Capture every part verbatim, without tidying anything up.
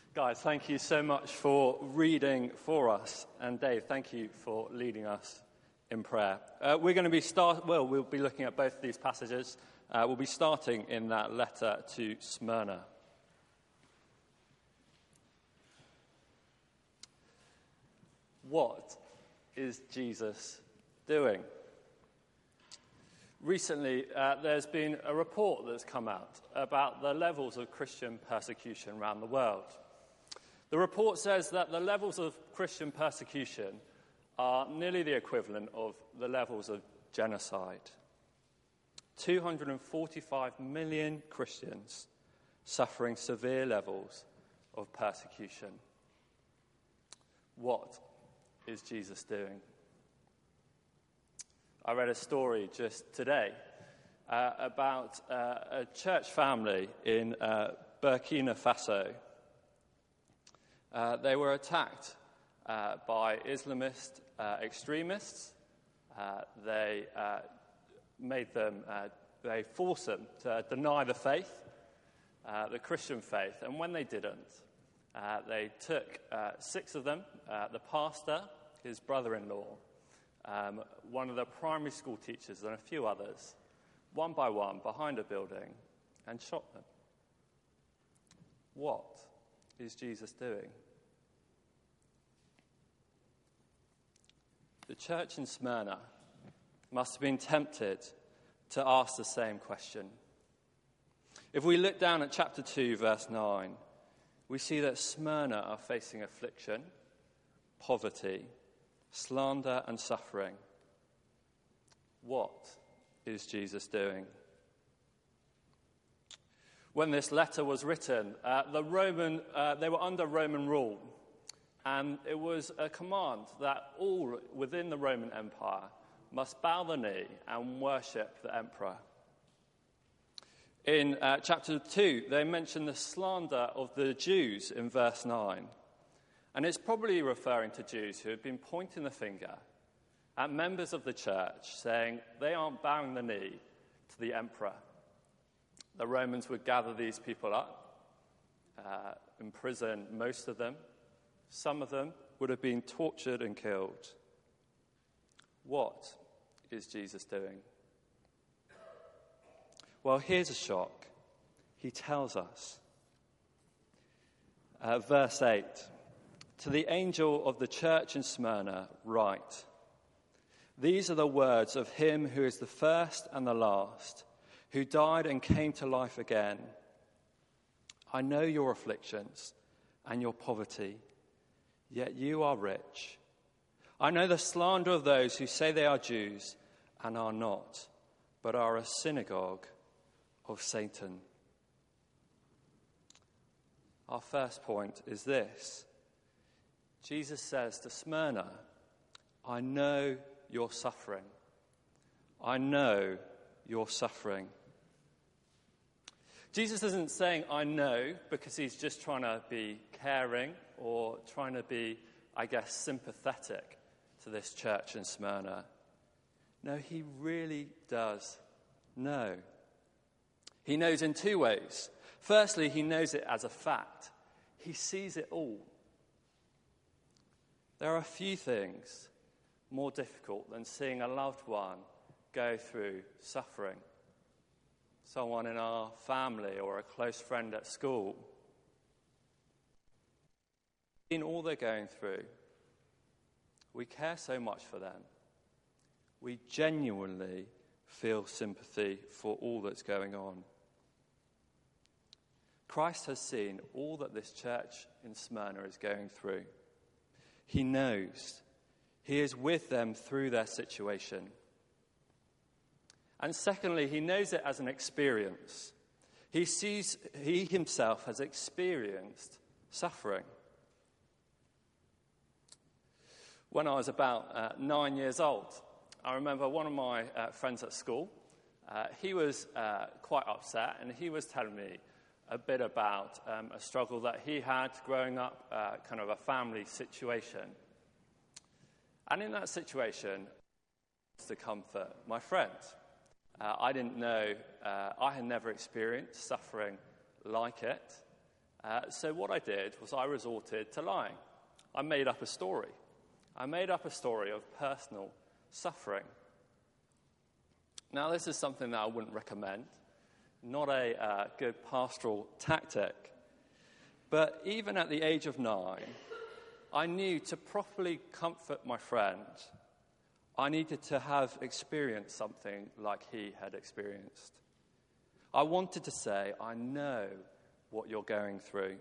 Guys, thank you so much for reading for us. And Dave, thank you for leading us in prayer. Uh, we're going to be start. Well, we'll be looking at both of these passages. Uh, we'll be starting in that letter to Smyrna. What is Jesus doing? Recently, uh, there's been a report that's come out about the levels of Christian persecution around the world. The report says that the levels of Christian persecution are nearly the equivalent of the levels of genocide. two hundred forty-five million Christians suffering severe levels of persecution. What is Jesus doing? I read a story just today uh, about uh, a church family in uh, Burkina Faso. Uh, they were attacked uh, by Islamist uh, extremists. Uh, they uh, made them, uh, they forced them to deny the faith, uh, the Christian faith, and when they didn't, uh, they took uh, six of them, uh, the pastor, his brother-in-law, um, one of the primary school teachers, and a few others, one by one, behind a building, and shot them. What is Jesus doing? The church in Smyrna must have been tempted to ask the same question. If we look down at chapter two, verse nine, we see that Smyrna are facing affliction, poverty, slander, and suffering. What is Jesus doing? When this letter was written, uh, the Roman uh, they were under Roman rule, and it was a command that all within the Roman Empire must bow the knee and worship the emperor. In uh, chapter two, they mention the slander of the Jews in verse nine. And it's probably referring to Jews who had been pointing the finger at members of the church, saying they aren't bowing the knee to the emperor. The Romans would gather these people up, uh, imprison most of them. Some of them would have been tortured and killed. What is Jesus doing? Well, here's a shock. He tells us. Uh, verse eight, to the angel of the church in Smyrna, write, these are the words of him who is the first and the last, who died and came to life again. I know your afflictions and your poverty, yet you are rich. I know the slander of those who say they are Jews and are not, but are a synagogue of Satan. Our first point is this. Jesus says to Smyrna, I know you're suffering. I know you're suffering. Jesus isn't saying, I know, because he's just trying to be caring or trying to be, I guess, sympathetic to this church in Smyrna. No, he really does know. He knows in two ways. Firstly, he knows it as a fact. He sees it all. There are few things more difficult than seeing a loved one go through suffering. Someone in our family or a close friend at school. In all they're going through, we care so much for them. We genuinely feel sympathy for all that's going on. Christ has seen all that this church in Smyrna is going through. He knows. He is with them through their situation. And secondly, he knows it as an experience. He sees, he himself has experienced suffering. When I was about uh, nine years old, I remember one of my uh, friends at school, uh, he was uh, quite upset, and he was telling me a bit about um, a struggle that he had growing up, uh, kind of a family situation. And in that situation, to comfort my friend. Uh, I didn't know, uh, I had never experienced suffering like it. Uh, so what I did was I resorted to lying. I made up a story. I made up a story of personal suffering. Now, this is something that I wouldn't recommend, not a uh, good pastoral tactic. But even at the age of nine, I knew to properly comfort my friend, I needed to have experienced something like he had experienced. I wanted to say, I know what you're going through.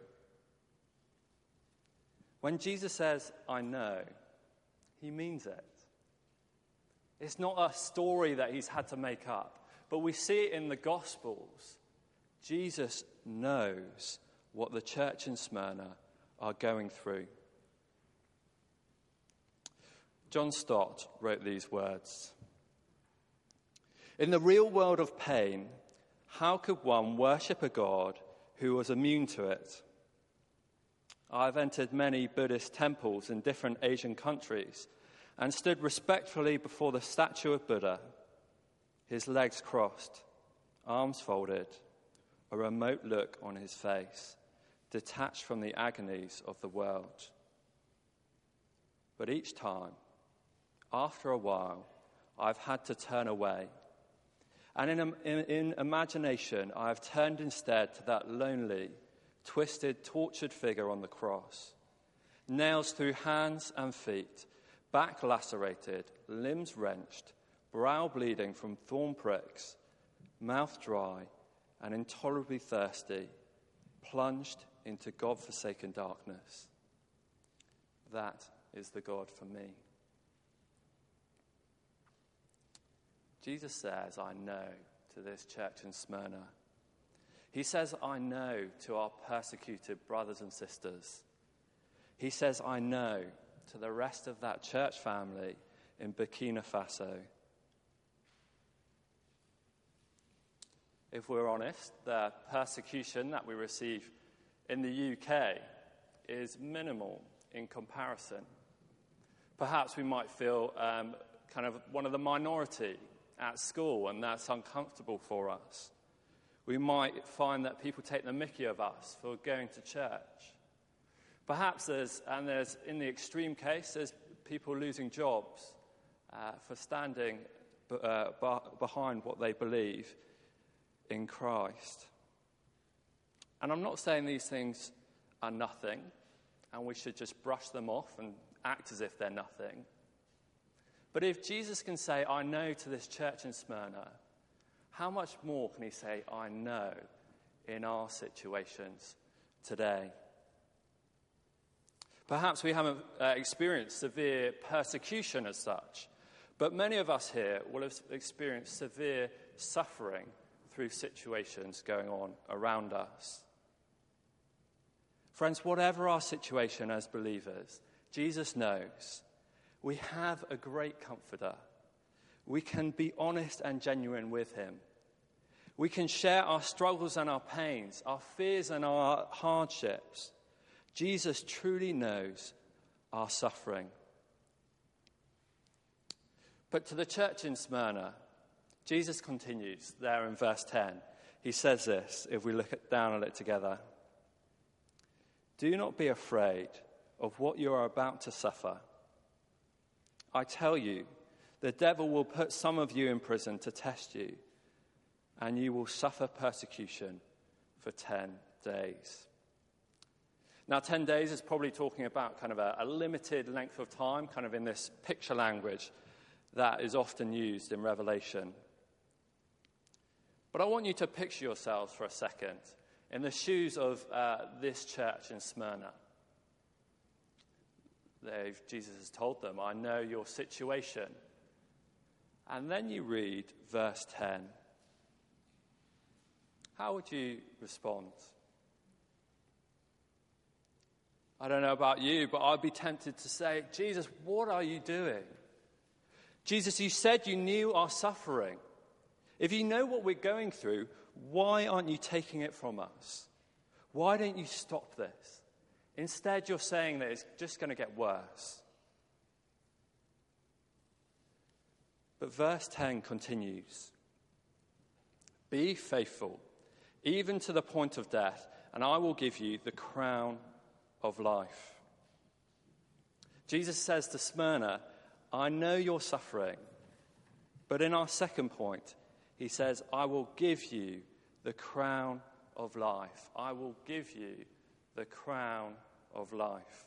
When Jesus says, I know, he means it. It's not a story that he's had to make up, but we see it in the Gospels. Jesus knows what the church in Smyrna are going through. John Stott wrote these words. In the real world of pain, how could one worship a God who was immune to it? I've entered many Buddhist temples in different Asian countries and stood respectfully before the statue of Buddha, his legs crossed, arms folded, a remote look on his face, detached from the agonies of the world. But each time, after a while, I've had to turn away. And in, in, in imagination, I have turned instead to that lonely, twisted, tortured figure on the cross. Nails through hands and feet, back lacerated, limbs wrenched, brow bleeding from thorn pricks, mouth dry and intolerably thirsty, plunged into God-forsaken darkness. That is the God for me. Jesus says, I know, to this church in Smyrna. He says, I know, to our persecuted brothers and sisters. He says, I know, to the rest of that church family in Burkina Faso. If we're honest, the persecution that we receive in the U K is minimal in comparison. Perhaps we might feel um, kind of one of the minority at school, and that's uncomfortable for us. We might find that people take the mickey of us for going to church. Perhaps there's, and there's, in the extreme case, there's people losing jobs uh, for standing uh, behind what they believe in Christ. And I'm not saying these things are nothing, and we should just brush them off and act as if they're nothing. But if Jesus can say, I know, to this church in Smyrna, how much more can he say, I know, in our situations today? Perhaps we haven't uh, experienced severe persecution as such, but many of us here will have experienced severe suffering through situations going on around us. Friends, whatever our situation as believers, Jesus knows we have a great comforter. We can be honest and genuine with him. We can share our struggles and our pains, our fears and our hardships. Jesus truly knows our suffering. But to the church in Smyrna, Jesus continues there in verse ten. He says this, if we look at, down at it together. Do not be afraid of what you are about to suffer. I tell you, the devil will put some of you in prison to test you, and you will suffer persecution for ten days. Now, ten days is probably talking about kind of a, a limited length of time, kind of in this picture language that is often used in Revelation. But I want you to picture yourselves for a second in the shoes of uh, this church in Smyrna. They've, Jesus has told them, I know your situation. And then you read verse ten. How would you respond? I don't know about you, but I'd be tempted to say, Jesus, what are you doing? Jesus, you said you knew our suffering. If you know what we're going through, why aren't you taking it from us? Why don't you stop this? Instead, you're saying that it's just going to get worse. But verse ten continues. Be faithful, even to the point of death, and I will give you the crown of life. Jesus says to Smyrna, I know you're suffering. But in our second point, he says, I will give you the crown of life. I will give you the crown of life.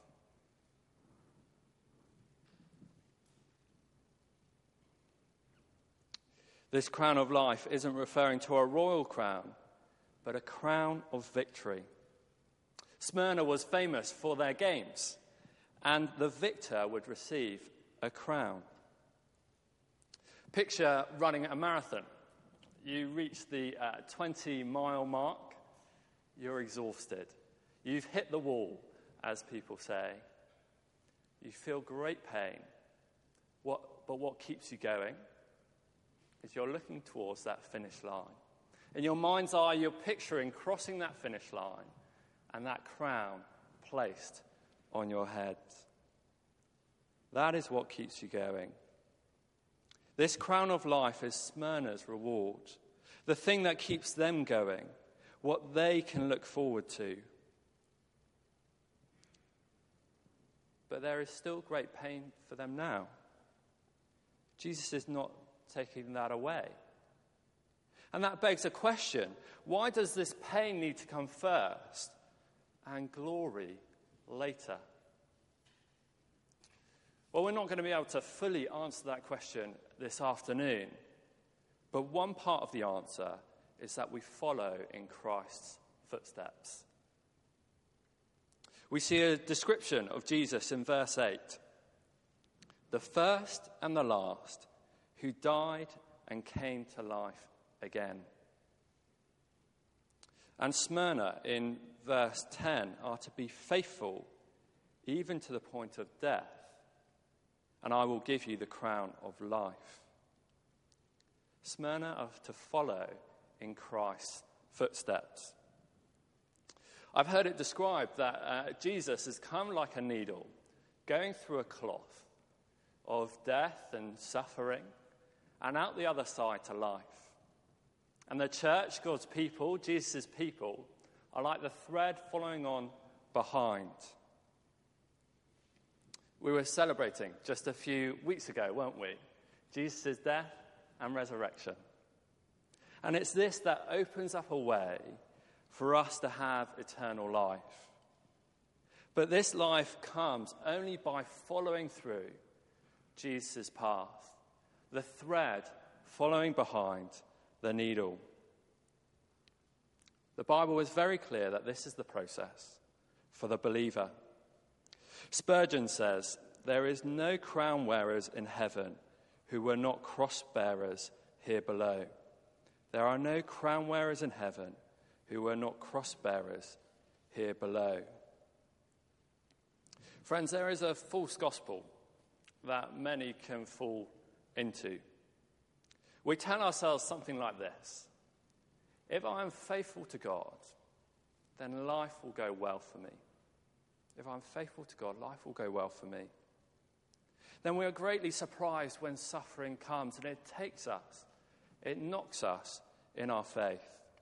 This crown of life isn't referring to a royal crown, but a crown of victory. Smyrna was famous for their games, and the victor would receive a crown. Picture running a marathon. You reach the uh, twenty-mile mark, you're exhausted. You've hit the wall, as people say. You feel great pain. What, but what keeps you going is you're looking towards that finish line. In your mind's eye, you're picturing crossing that finish line and that crown placed on your head. That is what keeps you going. This crown of life is Smyrna's reward, the thing that keeps them going, what they can look forward to. But there is still great pain for them now. Jesus is not taking that away. And that begs a question. Why does this pain need to come first and glory later? Well, we're not going to be able to fully answer that question this afternoon. But one part of the answer is that we follow in Christ's footsteps. We see a description of Jesus in verse eight. The first and the last, who died and came to life again. And Smyrna in verse ten are to be faithful even to the point of death, and I will give you the crown of life. Smyrna are to follow in Christ's footsteps. I've heard it described that uh, Jesus has come like a needle, going through a cloth of death and suffering, and out the other side to life. And the church, God's people, Jesus' people, are like the thread following on behind. We were celebrating just a few weeks ago, weren't we? Jesus' death and resurrection. And it's this that opens up a way for us to have eternal life. But this life comes only by following through Jesus' path, the thread following behind the needle. The Bible is very clear that this is the process for the believer. Spurgeon says, there is no crown wearers in heaven who were not cross bearers here below. There are no crown wearers in heaven who were not cross bearers here below. Friends, there is a false gospel that many can fall into. We tell ourselves something like this: if I am faithful to God, then life will go well for me. If I'm faithful to God, life will go well for me. Then we are greatly surprised when suffering comes and it takes us, it knocks us in our faith.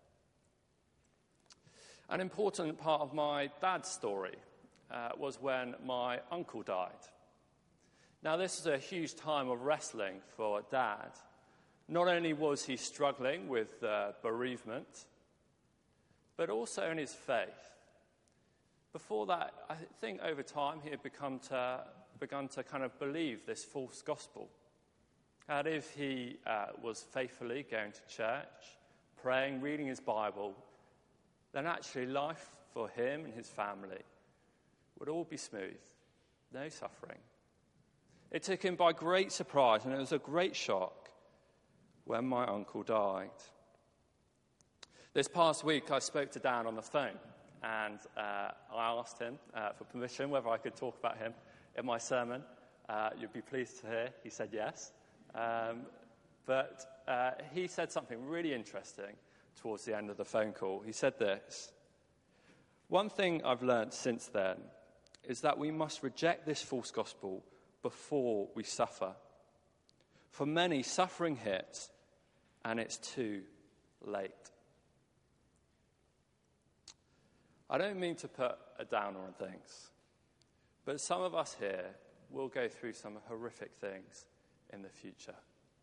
An important part of my dad's story uh, was when my uncle died. Now, this was a huge time of wrestling for Dad. Not only was he struggling with uh, bereavement, but also in his faith. Before that, I think over time he had become to, begun to kind of believe this false gospel. That if he uh, was faithfully going to church, praying, reading his Bible, then actually life for him and his family would all be smooth, no suffering. It took him by great surprise, and it was a great shock when my uncle died. This past week, I spoke to Dan on the phone, and uh, I asked him uh, for permission whether I could talk about him in my sermon. Uh, you'd be pleased to hear he said yes. Um, but uh, he said something really interesting towards the end of the phone call. He said this: one thing I've learned since then is that we must reject this false gospel before we suffer. For many, suffering hits, and it's too late. I don't mean to put a downer on things, but some of us here will go through some horrific things in the future.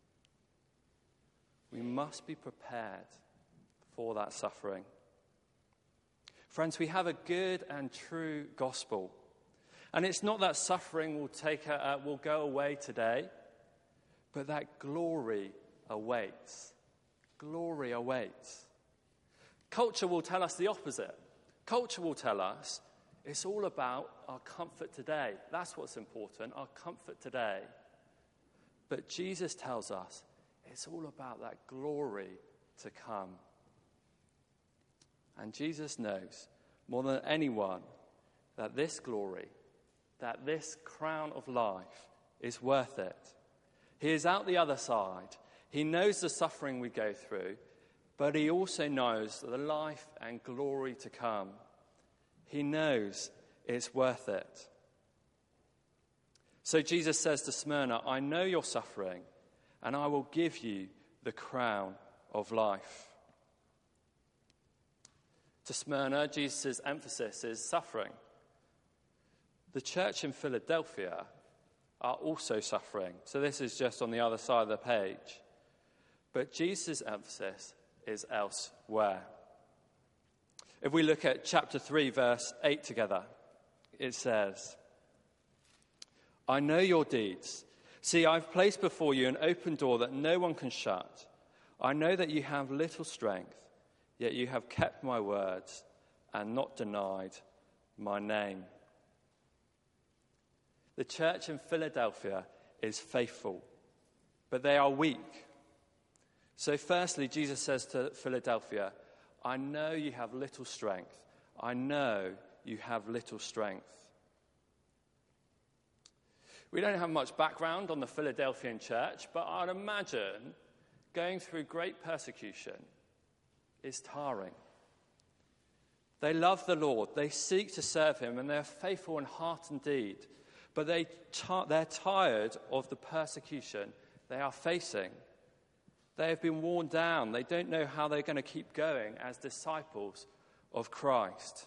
We must be prepared for that suffering. Friends, we have a good and true gospel. And it's not that suffering will take uh, will go away today, but that glory awaits. Glory awaits. Culture will tell us the opposite. Culture will tell us it's all about our comfort today. That's what's important, our comfort today. But Jesus tells us it's all about that glory to come. And Jesus knows more than anyone that this glory, that this crown of life is worth it. He is out the other side. He knows the suffering we go through, but he also knows the life and glory to come. He knows it's worth it. So Jesus says to Smyrna, I know you're suffering, and I will give you the crown of life. To Smyrna, Jesus' emphasis is suffering. The church in Philadelphia are also suffering. So this is just on the other side of the page. But Jesus' emphasis is elsewhere. If we look at chapter three, verse eight together, it says, I know your deeds. See, I've placed before you an open door that no one can shut. I know that you have little strength, yet you have kept my words and not denied my name. The church in Philadelphia is faithful, but they are weak. So firstly, Jesus says to Philadelphia, I know you have little strength. I know you have little strength. We don't have much background on the Philadelphian church, but I'd imagine going through great persecution is tiring. They love the Lord, they seek to serve him, and they're faithful in heart and deed. But they, they're tired of the persecution they are facing. They have been worn down. They don't know how they're going to keep going as disciples of Christ.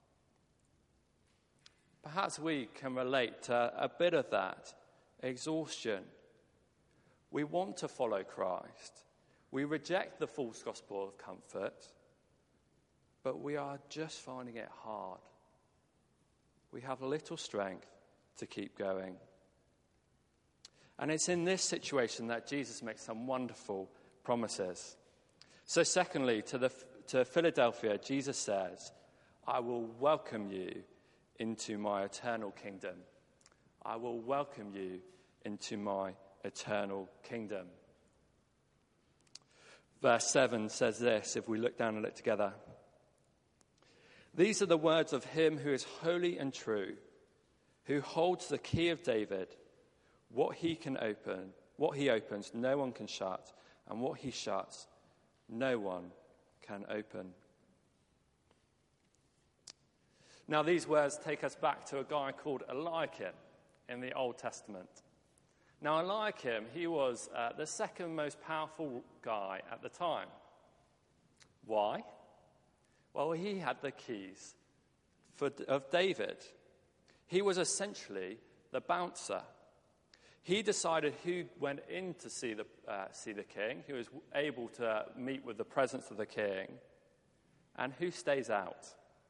Perhaps we can relate to a bit of that exhaustion. We want to follow Christ. We reject the false gospel of comfort, but we are just finding it hard. We have little strength to keep going. And it's in this situation that Jesus makes some wonderful promises. So secondly, to the to Philadelphia, Jesus says, I will welcome you into my eternal kingdom. I will welcome you into my eternal kingdom. Verse seven says this, if we look down and look together. These are the words of him who is holy and true, who holds the key of David. What he can open, what he opens, no one can shut, and what he shuts, no one can open. Now, these words take us back to a guy called Eliakim in the Old Testament. Now, Eliakim, he was uh, the second most powerful guy at the time. Why? Well, he had the keys for, of David. He was essentially the bouncer. He decided who went in to see the, uh, see the king, who was able to meet with the presence of the king, and who stays out.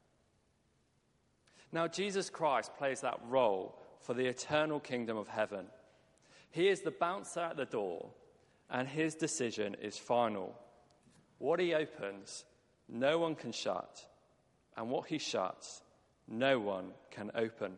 Now, Jesus Christ plays that role for the eternal kingdom of heaven. He is the bouncer at the door, and his decision is final. What he opens, no one can shut, and what he shuts, no one can open.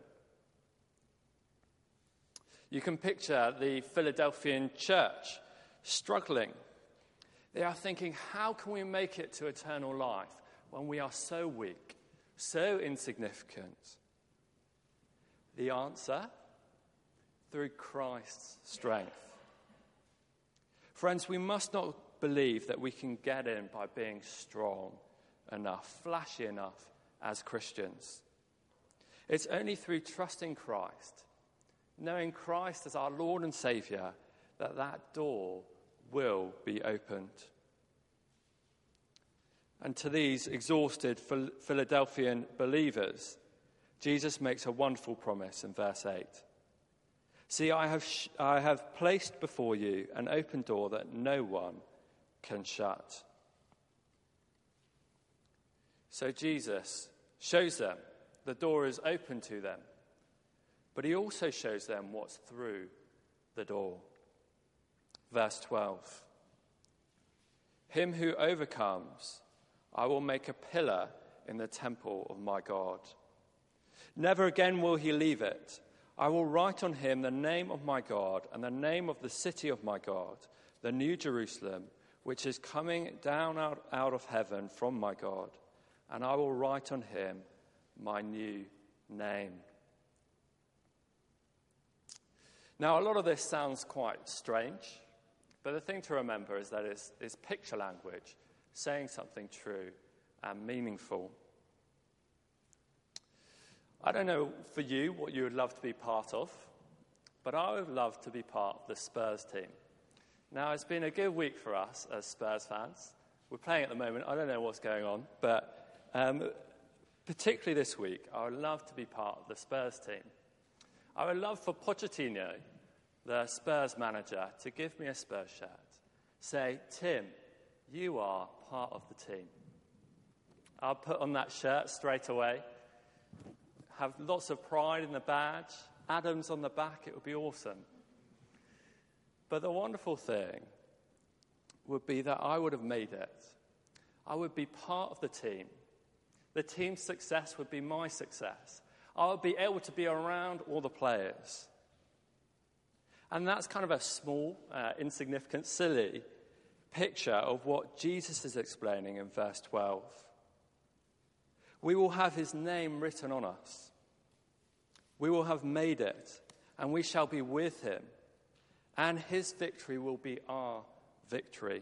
You can picture the Philadelphian church struggling. They are thinking, how can we make it to eternal life when we are so weak, so insignificant? The answer? Through Christ's strength. Friends, we must not believe that we can get in by being strong enough, flashy enough as Christians. It's only through trusting Christ, knowing Christ as our Lord and Saviour, that that door will be opened. And to these exhausted Philadelphian believers, Jesus makes a wonderful promise in verse eight. See, I have, sh- I have placed before you an open door that no one can shut. So Jesus shows them the door is open to them, but he also shows them what's through the door. Verse twelve. Him who overcomes, I will make a pillar in the temple of my God. Never again will he leave it. I will write on him the name of my God and the name of the city of my God, the New Jerusalem, which is coming down out, out of heaven from my God. And I will write on him my new name. Now, a lot of this sounds quite strange, but the thing to remember is that it's, it's picture language, saying something true and meaningful. I don't know for you what you would love to be part of, but I would love to be part of the Spurs team. Now, it's been a good week for us as Spurs fans. We're playing at the moment. I don't know what's going on, but um, particularly this week, I would love to be part of the Spurs team. I would love for Pochettino, the Spurs manager, to give me a Spurs shirt. Say, Tim, you are part of the team. I'll put on that shirt straight away. Have lots of pride in the badge. Adams on the back, it would be awesome. But the wonderful thing would be that I would have made it. I would be part of the team. The team's success would be my success. I would be able to be around all the players. And that's kind of a small, uh, insignificant, silly picture of what Jesus is explaining in verse twelve. We will have his name written on us. We will have made it, and we shall be with him, and his victory will be our victory.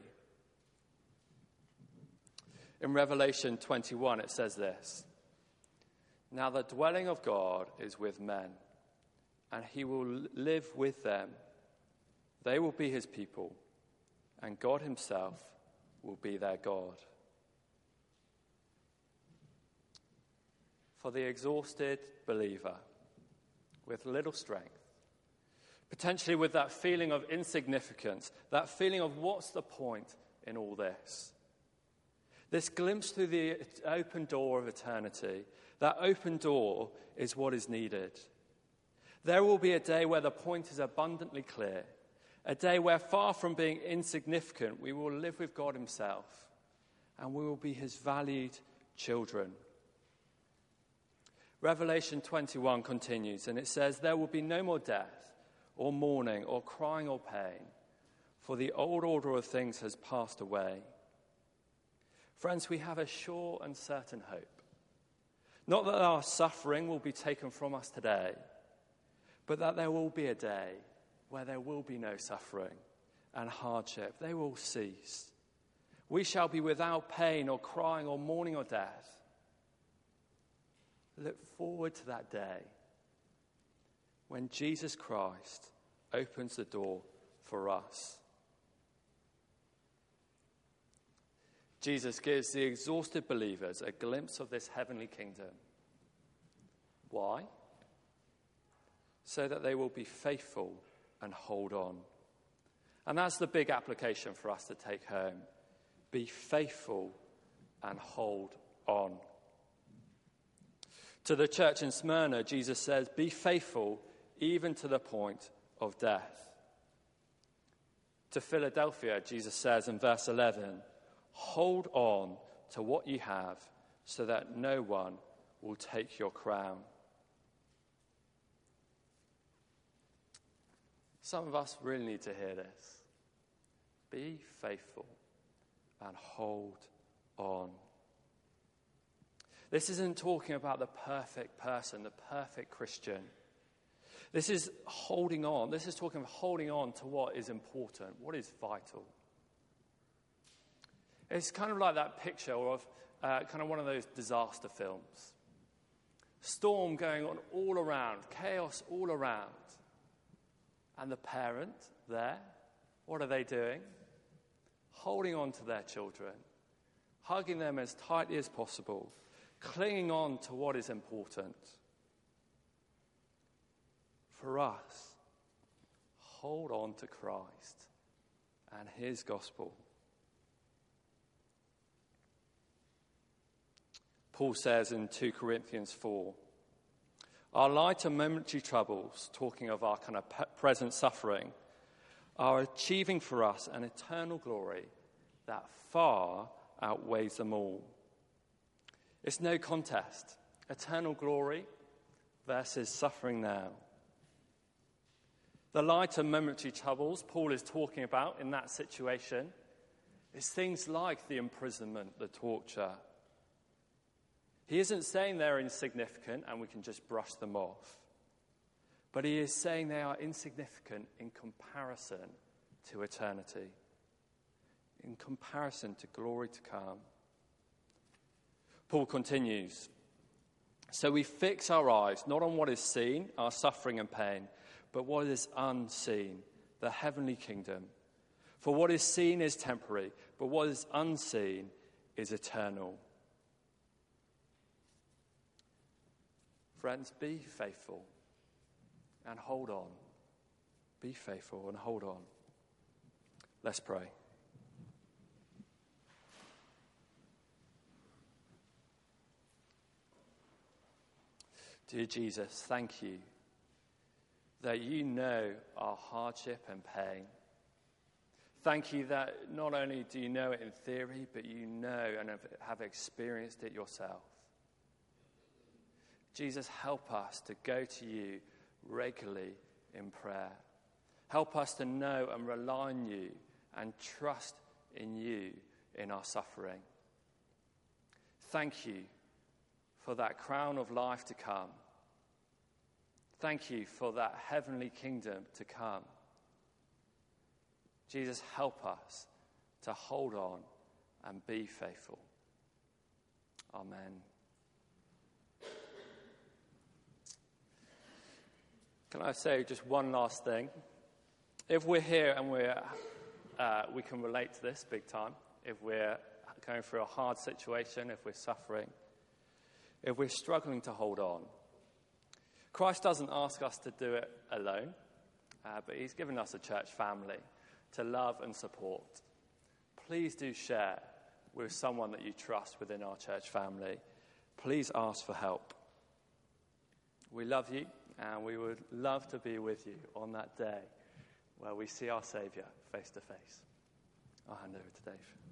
In Revelation twenty-one, it says this: Now the dwelling of God is with men, and he will live with them. They will be his people, and God himself will be their God. For the exhausted believer with little strength, potentially with that feeling of insignificance, that feeling of what's the point in all this? This glimpse through the open door of eternity, that open door is what is needed. There will be a day where the point is abundantly clear, a day where far from being insignificant, we will live with God himself, and we will be his valued children. Revelation twenty-one continues, and it says, There will be no more death, or mourning, or crying, or pain, for the old order of things has passed away. Friends, we have a sure and certain hope. Not that our suffering will be taken from us today, but that there will be a day where there will be no suffering and hardship. They will cease. We shall be without pain, or crying, or mourning, or death. Look forward to that day when Jesus Christ opens the door for us. Jesus gives the exhausted believers a glimpse of this heavenly kingdom. Why? So that they will be faithful and hold on. And that's the big application for us to take home. Be faithful and hold on. To the church in Smyrna, Jesus says, Be faithful even to the point of death. To Philadelphia, Jesus says in verse eleven, Hold on to what you have, so that no one will take your crown. Some of us really need to hear this. Be faithful and hold on. This isn't talking about the perfect person, the perfect Christian. This is holding on. This is talking of holding on to what is important, what is vital. It's kind of like that picture of uh, kind of one of those disaster films. Storm going on all around, chaos all around. And the parent there, what are they doing? Holding on to their children, hugging them as tightly as possible, clinging on to what is important. For us, hold on to Christ and his gospel. Paul says in two Corinthians four, our light and momentary troubles, talking of our kind of present suffering, are achieving for us an eternal glory that far outweighs them all. It's no contest. Eternal glory versus suffering now. The light and momentary troubles Paul is talking about in that situation is things like the imprisonment, the torture. He isn't saying they're insignificant and we can just brush them off. But he is saying they are insignificant in comparison to eternity, in comparison to glory to come. Paul continues, so we fix our eyes not on what is seen, our suffering and pain, but what is unseen, the heavenly kingdom. For what is seen is temporary, but what is unseen is eternal. Friends, be faithful and hold on. Be faithful and hold on. Let's pray. Dear Jesus, thank you that you know our hardship and pain. Thank you that not only do you know it in theory, but you know and have experienced it yourself. Jesus, help us to go to you regularly in prayer. Help us to know and rely on you and trust in you in our suffering. Thank you for that crown of life to come. Thank you for that heavenly kingdom to come. Jesus, help us to hold on and be faithful. Amen. Can I say just one last thing? If we're here and we're, uh, we can relate to this big time, if we're going through a hard situation, if we're suffering, if we're struggling to hold on, Christ doesn't ask us to do it alone, uh, but he's given us a church family to love and support. Please do share with someone that you trust within our church family. Please ask for help. We love you, and we would love to be with you on that day where we see our Saviour face to face. I'll hand over to Dave.